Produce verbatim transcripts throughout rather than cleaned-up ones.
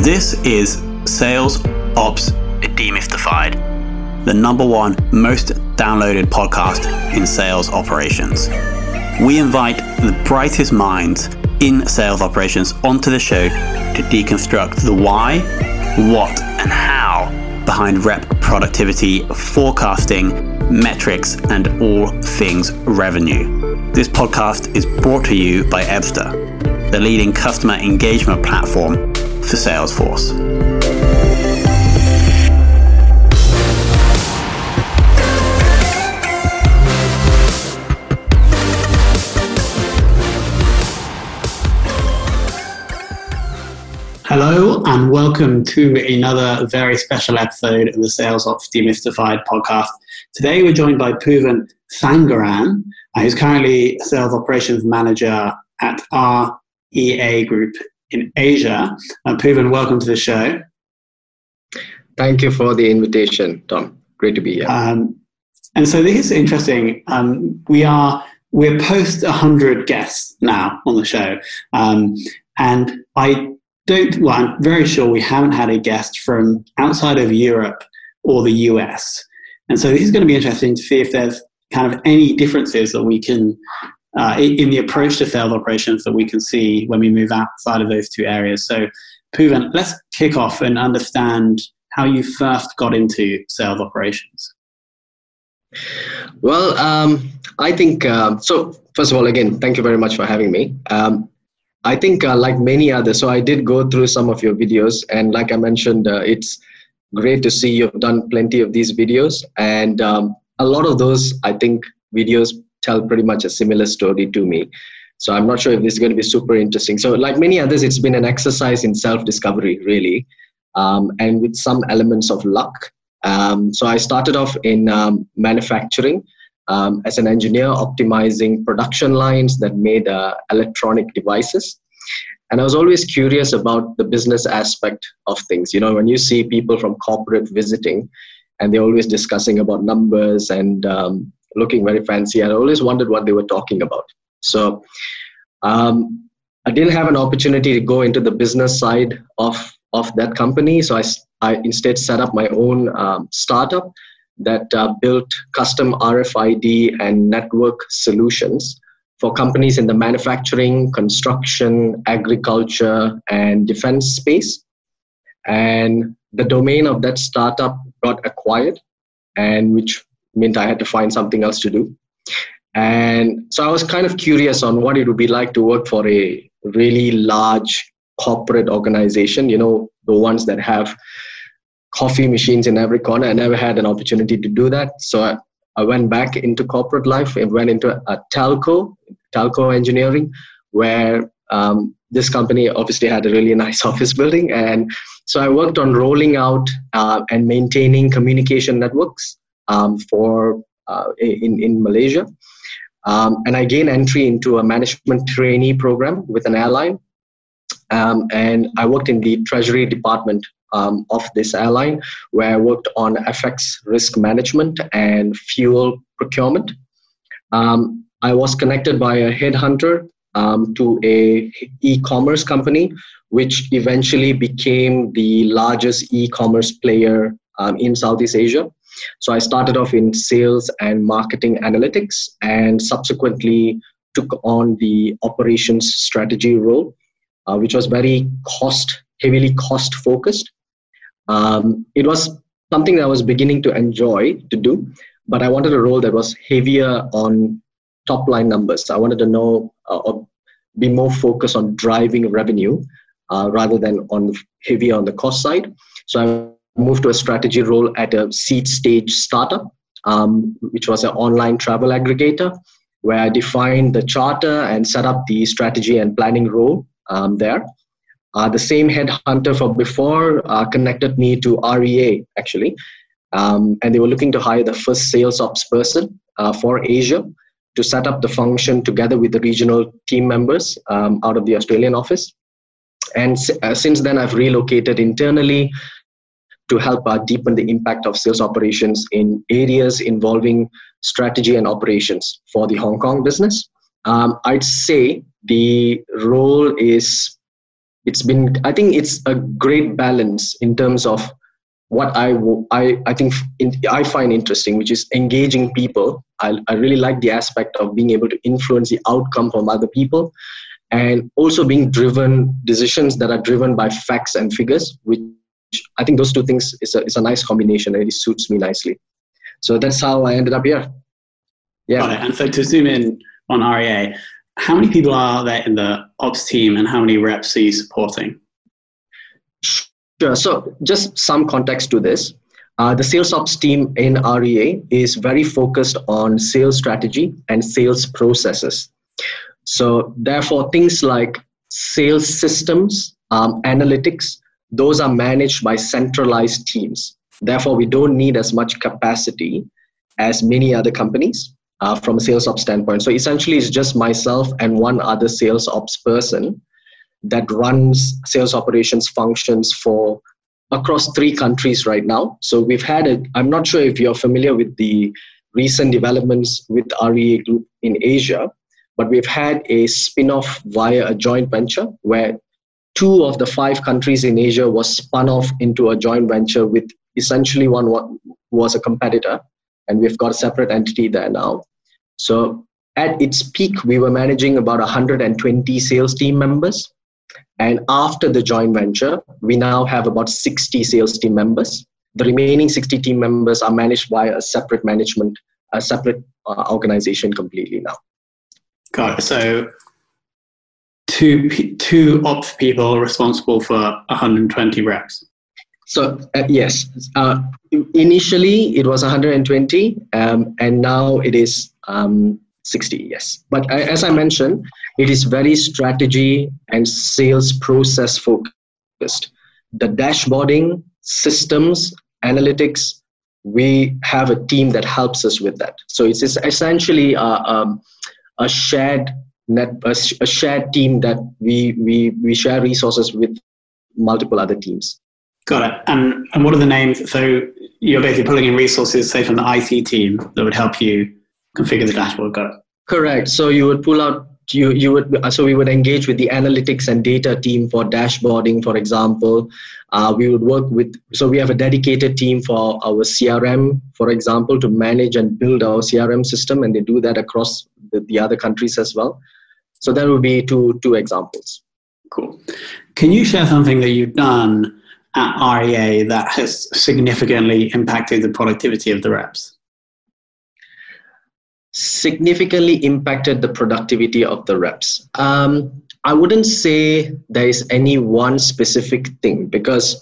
This is Sales Ops Demystified, the number one most downloaded podcast in sales operations. We invite the brightest minds in sales operations onto the show to deconstruct the why, what, and how behind rep productivity, forecasting, metrics, and all things revenue. This podcast is brought to you by Ebsta, the leading customer engagement platform for Salesforce. Hello and welcome to another very special episode of the Sales Ops Demystified podcast. Today we're joined by Poovan Thangaran, who's currently Sales Operations Manager at R E A Group in Asia. Uh, Poovan, welcome to the show. Thank you for the invitation, Tom. Great to be here. Um, and so this is interesting. Um, we are we're post one hundred guests now on the show, um, and I don't. Well, I'm very sure we haven't had a guest from outside of Europe or the U S. And so this is going to be interesting to see if there's kind of any differences that we can. Uh, in the approach to sales operations that we can see when we move outside of those two areas. So, Poovan, let's kick off and understand how you first got into sales operations. Well, um, I think, uh, so first of all, again, thank you very much for having me. Um, I think uh, like many others, so I did go through some of your videos, and like I mentioned, uh, it's great to see you've done plenty of these videos, and um, a lot of those, I think, videos tell pretty much a similar story to me. So I'm not sure if this is going to be super interesting. So like many others, it's been an exercise in self-discovery, really, um, and with some elements of luck. Um, so I started off in um, manufacturing um, as an engineer, optimizing production lines that made uh, electronic devices. And I was always curious about the business aspect of things. You know, when you see people from corporate visiting, and they're always discussing about numbers and um, looking very fancy, I always wondered what they were talking about. So um, I didn't have an opportunity to go into the business side of, of that company. So I, I instead set up my own um, startup that uh, built custom R F I D and network solutions for companies in the manufacturing, construction, agriculture, and defense space. And the domain of that startup got acquired, and which meant I had to find something else to do. And so I was kind of curious on what it would be like to work for a really large corporate organization, you know, the ones that have coffee machines in every corner. I never had an opportunity to do that. So I, I went back into corporate life and went into a telco, telco engineering, where um, this company obviously had a really nice office building. And so I worked on rolling out uh, and maintaining communication networks Um, for uh, in, in Malaysia. Um, and I gained entry into a management trainee program with an airline. Um, and I worked in the treasury department um, of this airline, where I worked on F X risk management and fuel procurement. Um, I was connected by a headhunter um, to a e-commerce company, which eventually became the largest e-commerce player um, in Southeast Asia. So I started off in sales and marketing analytics, and subsequently took on the operations strategy role, uh, which was very cost, heavily cost focused. Um, it was something that I was beginning to enjoy to do, but I wanted a role that was heavier on top line numbers. I wanted to know uh, or be more focused on driving revenue uh, rather than on heavier on the cost side. So I moved to a strategy role at a seed stage startup, um, which was an online travel aggregator, where I defined the charter and set up the strategy and planning role um, there. Uh, the same headhunter from before uh, connected me to R E A, actually, um, and they were looking to hire the first sales ops person uh, for Asia to set up the function together with the regional team members um, out of the Australian office. And uh, since then, I've relocated internally to help uh, deepen the impact of sales operations in areas involving strategy and operations for the Hong Kong business. Um, I'd say the role is it's been, I think it's a great balance in terms of what I, I, I think in, I find interesting, which is engaging people. I, I really like the aspect of being able to influence the outcome from other people, and also being driven, decisions that are driven by facts and figures, which I think those two things is a, is a nice combination, and it suits me nicely. So that's how I ended up here. Yeah. Got it. And so to zoom in on R E A, how many people are there in the ops team and how many reps are you supporting? Sure. So just some context to this. Uh, the sales ops team in R E A is very focused on sales strategy and sales processes. So therefore, things like sales systems, um, analytics, those are managed by centralized teams. Therefore, we don't need as much capacity as many other companies uh, from a sales ops standpoint. So essentially, it's just myself and one other sales ops person that runs sales operations functions for across three countries right now. So we've had a, I'm not sure if you're familiar with the recent developments with R E A Group in Asia, but we've had a spin-off via a joint venture where two of the five countries in Asia was spun off into a joint venture with essentially one was a competitor, and we've got a separate entity there now. So at its peak, we were managing about one hundred twenty sales team members. And after the joint venture, we now have about sixty sales team members. The remaining sixty team members are managed by a separate management, a separate uh, organization completely now. Got it. So two, two ops people responsible for one hundred twenty reps. So uh, yes, uh, initially it was one hundred twenty, um, and now it is um, sixty, yes. But uh, as I mentioned, it is very strategy and sales process focused. The dashboarding, systems, analytics, we have a team that helps us with that. So it's essentially a, um, a shared net, a, a shared team that we, we, we share resources with multiple other teams. Got it. And and what are the names? So you're basically pulling in resources, say, from the I T team that would help you configure the dashboard. Got it. Correct. So you would pull out, you you would so we would engage with the analytics and data team for dashboarding, for example. Uh, we would work with, so we have a dedicated team for our C R M, for example, to manage and build our C R M system, and they do that across the, the other countries as well. So that would be two two examples. Cool. Can you share something that you've done at R E A that has significantly impacted the productivity of the reps? Significantly impacted the productivity of the reps. Um, I wouldn't say there is any one specific thing, because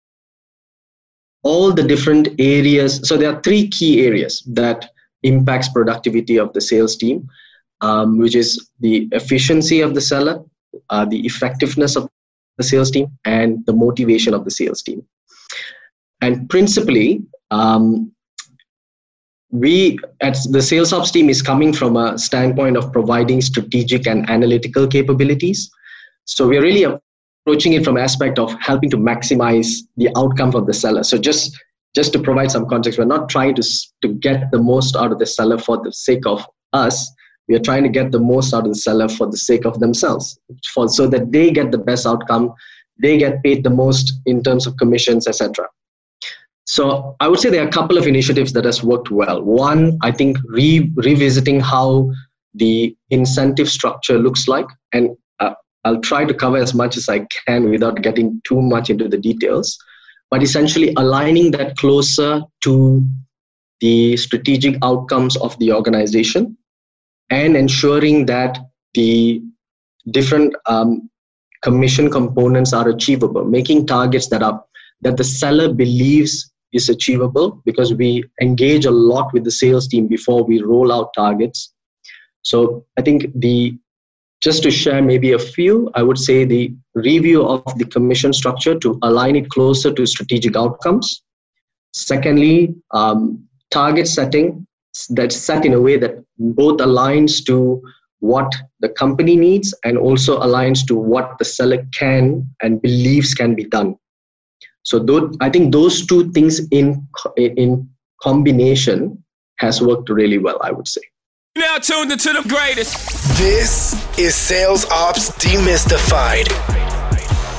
all the different areas, so there are three key areas that impacts productivity of the sales team, um, which is the efficiency of the seller, uh, the effectiveness of the sales team, and the motivation of the sales team. And principally, um, we at the sales ops team is coming from a standpoint of providing strategic and analytical capabilities. So we're really approaching it from an aspect of helping to maximize the outcome of the seller. So just, just to provide some context, we're not trying to, to get the most out of the seller for the sake of us. We are trying to get the most out of the seller for the sake of themselves, for, so that they get the best outcome, they get paid the most in terms of commissions, et cetera. So I would say there are a couple of initiatives that has worked well. One, I think re- revisiting how the incentive structure looks like, and uh, I'll try to cover as much as I can without getting too much into the details, but essentially aligning that closer to the strategic outcomes of the organization, and ensuring that the different um, commission components are achievable, making targets that are that the seller believes is achievable, because we engage a lot with the sales team before we roll out targets. So I think the just to share maybe a few, I would say the review of the commission structure to align it closer to strategic outcomes. Secondly, um, target setting that's set in a way that both aligns to what the company needs and also aligns to what the seller can and believes can be done. So those, I think those two things in in combination has worked really well, I would say. Now tuned into the greatest. This is Sales Ops Demystified.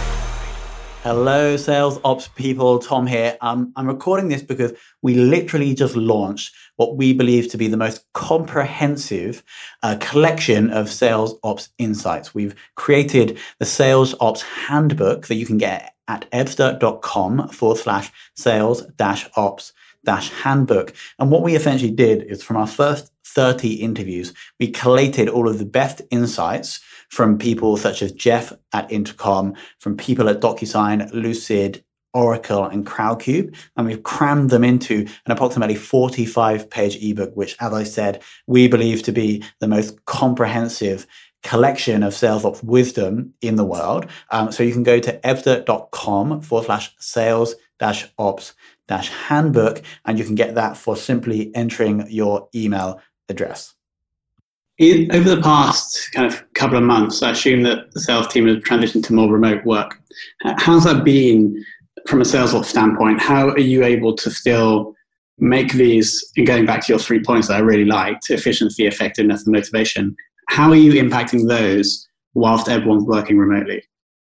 Hello, sales ops people. Tom here. Um, I'm recording this because we literally just launched what we believe to be the most comprehensive uh, collection of sales ops insights. We've created the Sales Ops Handbook that you can get at ebster.com forward slash sales dash ops dash handbook. And what we essentially did is from our first thirty interviews, we collated all of the best insights from people such as Jeff at Intercom, from people at DocuSign, Lucid, Oracle, and Crowdcube. And we've crammed them into an approximately forty-five page ebook, which, as I said, we believe to be the most comprehensive collection of sales ops wisdom in the world. Um, so you can go to ebster.com forward slash sales dash ops dash handbook, and you can get that for simply entering your email address. In, over the past kind of couple of months, I assume that the sales team has transitioned to more remote work. How's that been from a sales ops standpoint? How are you able to still make these, and going back to your three points that I really liked, efficiency, effectiveness, and motivation, how are you impacting those whilst everyone's working remotely?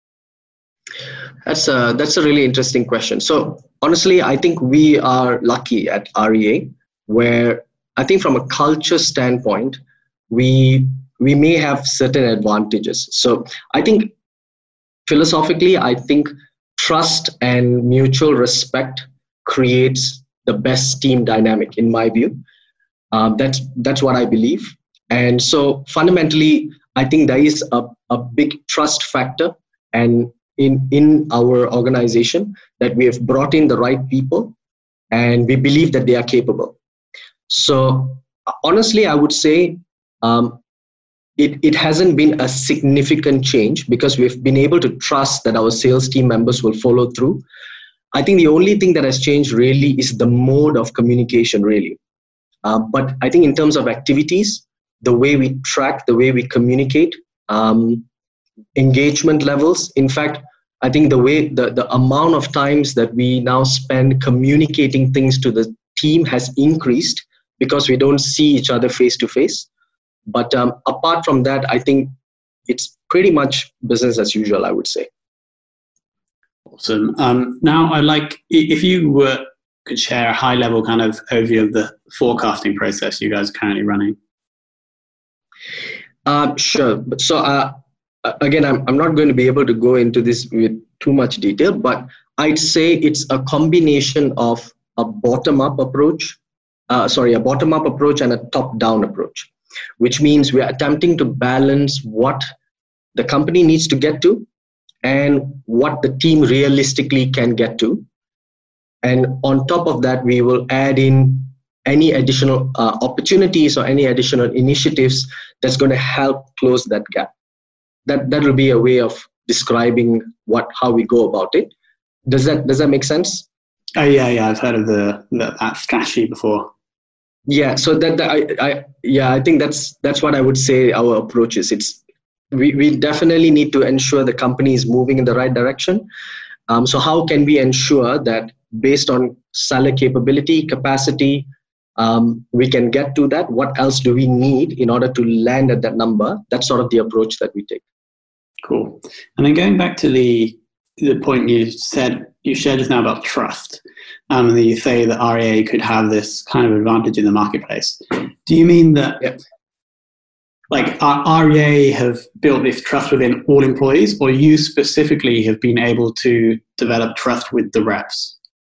That's a, that's a really interesting question. So honestly, I think we are lucky at R E A, where I think from a culture standpoint, we we may have certain advantages. So I think philosophically, I think trust and mutual respect creates the best team dynamic, in my view. Um, that's that's what I believe. And so fundamentally, I think there is a, a big trust factor and in, in our organization that we have brought in the right people and we believe that they are capable. So honestly, I would say um, it, it hasn't been a significant change because we've been able to trust that our sales team members will follow through. I think the only thing that has changed really is the mode of communication, really. Uh, but I think in terms of activities, the way we track, the way we communicate, um, engagement levels. In fact, I think the way the, the amount of times that we now spend communicating things to the team has increased because we don't see each other face to face. But um, apart from that, I think it's pretty much business as usual, I would say. Awesome. Um, now, I'd like, if you were, could share a high level kind of overview of the forecasting process you guys are currently running. Uh, sure. So uh, again, I'm, I'm not going to be able to go into this with too much detail, but I'd say it's a combination of a bottom-up approach, uh, sorry, a bottom-up approach and a top-down approach, which means we're attempting to balance what the company needs to get to and what the team realistically can get to. And on top of that, we will add in any additional uh, opportunities or any additional initiatives that's going to help close that gap. That that will be a way of describing what how we go about it. Does that does that make sense? Oh yeah, yeah, I've heard of the, the that strategy before. Yeah, so that, that I, I yeah I think that's that's what I would say our approach is. It's we, we definitely need to ensure the company is moving in the right direction. Um, so how can we ensure that based on seller capability, capacity, um, we can get to that? What else do we need in order to land at that number? That's sort of the approach that we take. Cool. And then going back to the the point you said, you shared just now about trust, um, and you say that R E A could have this kind of advantage in the marketplace. Do you mean that, yeah, like R E A have built this trust within all employees, or you specifically have been able to develop trust with the reps?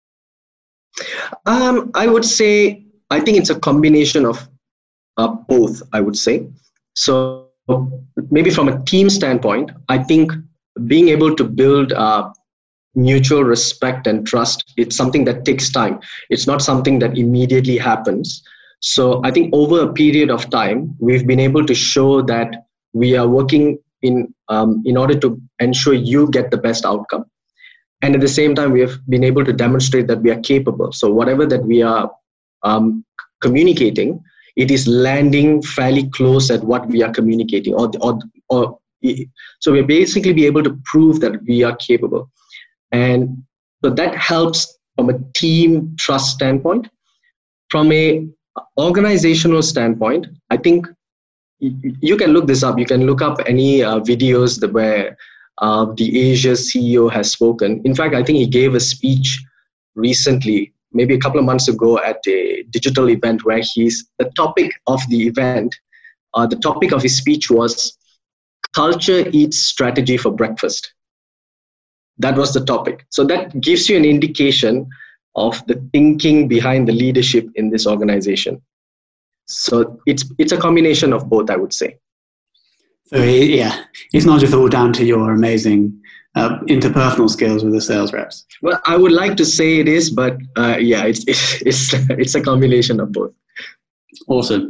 Um, I would say, I think it's a combination of uh, both, I would say. So maybe from a team standpoint, I think being able to build uh, mutual respect and trust, it's something that takes time. It's not something that immediately happens. So I think over a period of time, we've been able to show that we are working in um, in order to ensure you get the best outcome. And at the same time, we have been able to demonstrate that we are capable. So whatever that we are um, communicating, it is landing fairly close at what we are communicating. Or, or, or so we'll basically be able to prove that we are capable. And so that helps from a team trust standpoint. From a organizational standpoint, I think you can look this up. You can look up any uh, videos that where Uh, the Asia C E O has spoken. In fact, I think he gave a speech recently, maybe a couple of months ago, at a digital event where he's the topic of the event. Uh, the topic of his speech was culture eats strategy for breakfast. That was the topic. So that gives you an indication of the thinking behind the leadership in this organization. So it's it's a combination of both, I would say. So yeah, it's not just all down to your amazing uh, interpersonal skills with the sales reps. Well, I would like to say it is, but uh, yeah, it's, it's it's it's a combination of both. Awesome.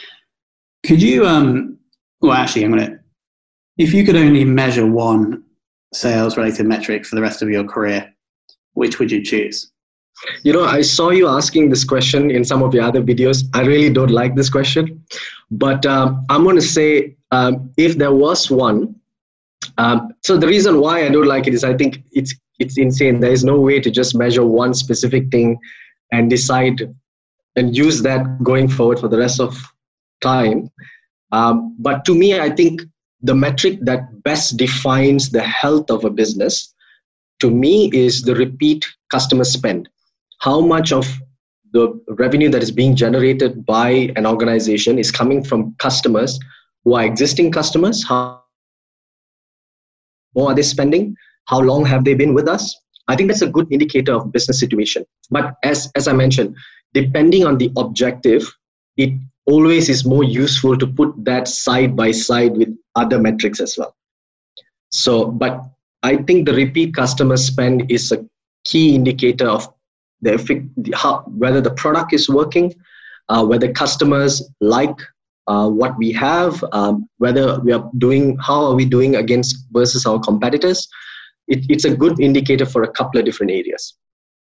Could you? Um, well, actually, I'm gonna. If you could only measure one sales-related metric for the rest of your career, which would you choose? You know, I saw you asking this question in some of your other videos. I really don't like this question, but um, I'm going to say um, if there was one. Um, so the reason why I don't like it is I think it's it's insane. There is no way to just measure one specific thing and decide and use that going forward for the rest of time. Um, but to me, I think the metric that best defines the health of a business, to me, is the repeat customer spend. How much of the revenue that is being generated by an organization is coming from customers who are existing customers? How more are they spending? How long have they been with us? I think that's a good indicator of business situation. But as, as I mentioned, depending on the objective, it always is more useful to put that side by side with other metrics as well. So, but I think the repeat customer spend is a key indicator of the effect, the, how, whether the product is working, uh, whether customers like uh, what we have, um, whether we are doing, how are we doing against versus our competitors. It, it's a good indicator for a couple of different areas.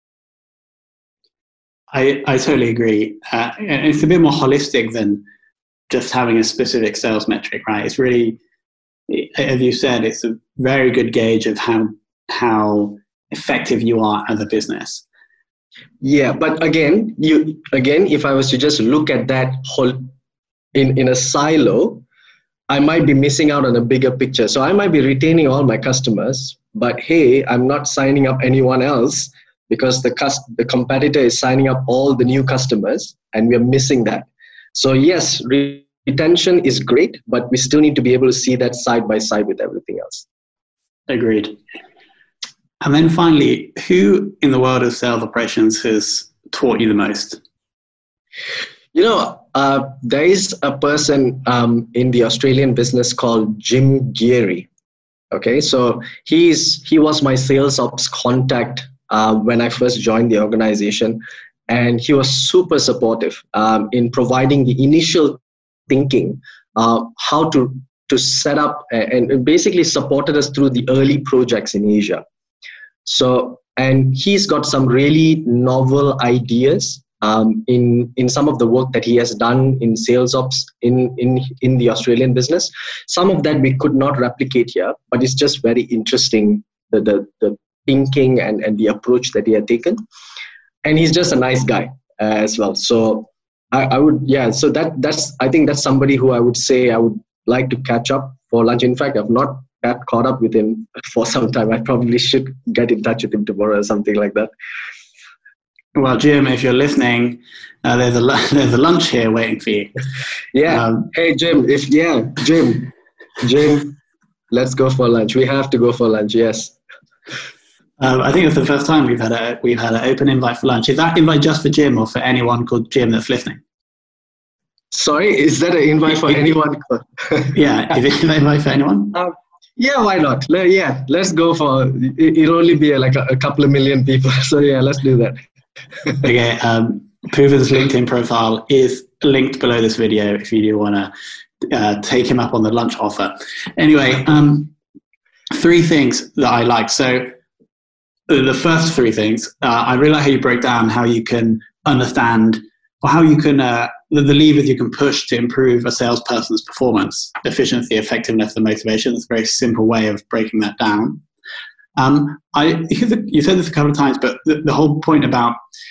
I, I totally agree. Uh, and it's a bit more holistic than just having a specific sales metric, right? It's really, as you said, it's a very good gauge of how how effective you are as a business. Yeah, but again, you again, if I was to just look at that whole in, in a silo, I might be missing out on a bigger picture. So I might be retaining all my customers, but hey, I'm not signing up anyone else because the cust- the competitor is signing up all the new customers and we're missing that. So yes, re- retention is great, but we still need to be able to see that side by side with everything else. Agreed. And then finally, who in the world of sales operations has taught you the most? You know, uh, there is a person um, in the Australian business called Jim Geary. Okay, so he's he was my sales ops contact uh, when I first joined the organization, and he was super supportive um, in providing the initial thinking, uh, how to to set up and, and basically supported us through the early projects in Asia. So, and he's got some really novel ideas um, in in some of the work that he has done in sales ops in, in, in the Australian business. Some of that we could not replicate here, but it's just very interesting, the, the, the thinking and, and the approach that he had taken. And he's just a nice guy uh, as well. So I, I would, yeah, so that that's, I think that's somebody who I would say I would like to catch up for lunch. In fact, I've not got caught up with him for some time. I probably should get in touch with him tomorrow or something like that. Well, Jim, if you're listening, uh, there's a there's a lunch here waiting for you. Yeah. Um, hey, Jim. If yeah, Jim, Jim, let's go for lunch. We have to go for lunch. Yes. Um, I think it's the first time we've had a we've had an open invite for lunch. Is that invite just for Jim or for anyone called Jim that's listening? Sorry, is that an invite for anyone? Yeah, is it an invite for anyone? Um, yeah, why not? Le- yeah, let's go for. It, it'll only be like a, a couple of million people. So yeah, let's do that. Okay. Um, Poova's LinkedIn profile is linked below this video if you do want to uh, take him up on the lunch offer. Anyway, um, three things that I like. So the first three things, uh, I really like how you break down how you can understand or how you can, uh, the, the levers you can push to improve a salesperson's performance, efficiency, effectiveness, and motivation. It's a very simple way of breaking that down. Um, I, you said this a couple of times, but the, the whole point about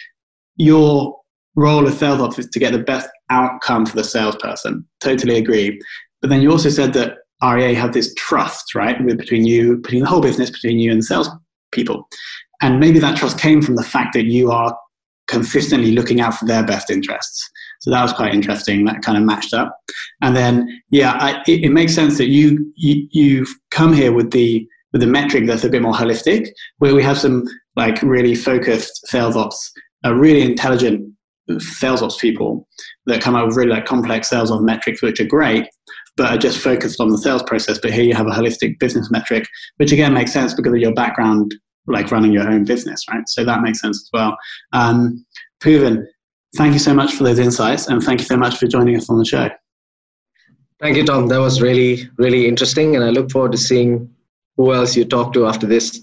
your role as sales ops is to get the best outcome for the salesperson. Totally agree. But then you also said that R E A have this trust, right, with, between you, between the whole business, between you and the sales people. And maybe that trust came from the fact that you are consistently looking out for their best interests. So that was quite interesting. That kind of matched up. And then, yeah, I, it, it makes sense that you, you you've come here with the with the metric that's a bit more holistic, where we have some like really focused sales ops, uh, really intelligent sales ops people that come up with really like complex sales ops metrics, which are great, but are just focused on the sales process. But here you have a holistic business metric, which again makes sense because of your background, like running your own business, right? So that makes sense as well. Um, Pooven, thank you so much for those insights, and thank you so much for joining us on the show. Thank you, Tom. That was really, really interesting, and I look forward to seeing who else you talk to after this.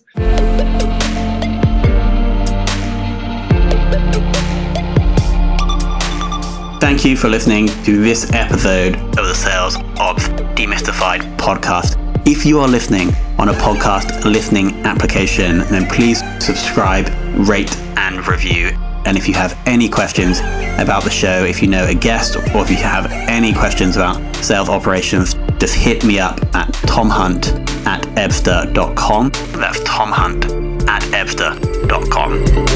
Thank you for listening to this episode of the Sales Ops Demystified podcast. If you are listening on a podcast listening application, then please subscribe, rate, and review. And if you have any questions about the show, if you know a guest, or if you have any questions about sales operations, just hit me up at tomhunt at ebster dot com. That's tomhunt at ebster dot com.